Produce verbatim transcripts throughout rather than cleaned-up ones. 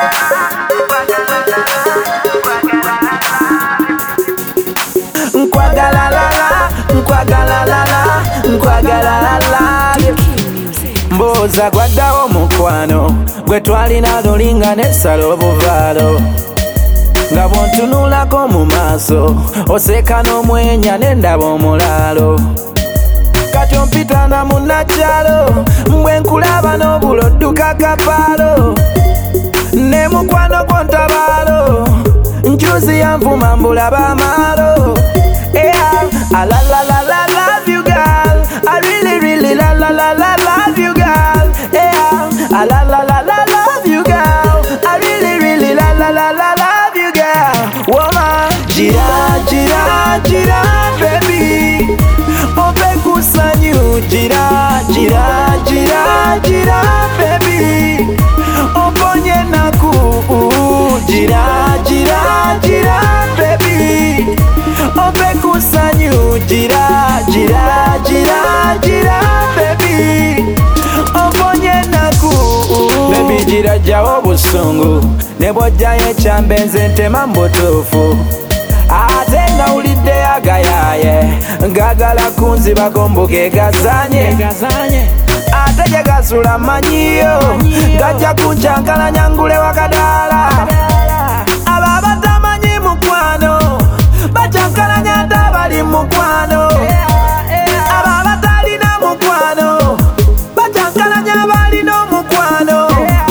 Mboza gwaddawo mukwano gwe twalina lulinga n'essala obuvaalo nga bw'ontunulako mu maaso oseka n'omwenya n'endaba omulaalo kati ompita na munnakyalo mbwe nkulaba n'obulodduka kapaalo ne mukwano gwo ntabaalo nkyuzi yanvuma mbulaba amaalo yeah, I la la la la love you girl, I really really la la la la love you girl, yeah, I la la la la love you girl, I really really la la la la love you girl. Woman, gira gira gira baby, ope kusanyu gira gira gira gira baby, oponye naku gira gira gira baby, ope kusanyu gira gira gira gira baby, oponye naku baby gira jawo busungu nebwojjayo ekyambenze ntema mbutuufu ate nga wulidde agayaye ngagala kunzibako mbuge gazanye ate gye gasula manyiyo gajja kuncankalanya ngule wakadaala abo abatamanyi mukwano bacankalanya nte abali mukwano abo abatalina mukwano bacankalanya abalina omukwano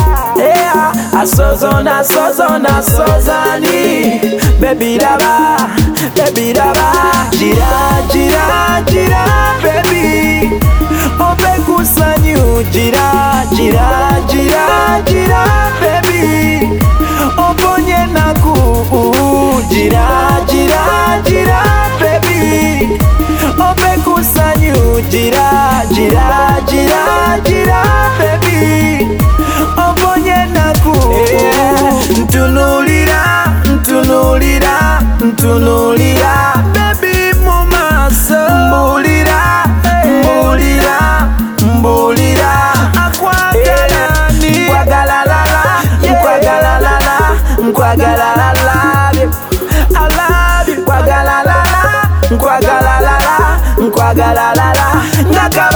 asozona sozona sozani baby lava baby lava gira gira gira baby ope kusanyu gira gira gira gira baby oponye naku gira gira gira baby ope kusanyu gira gira gira gira baby oponye naku ntunulira ntunulira ntunulira baby mu maaso mbulira mbulira mbulira akwagala ni nkwagala lala nkwagala lala nkwagala lala I love you nkwagala lala nkwagala lala nkwagala lala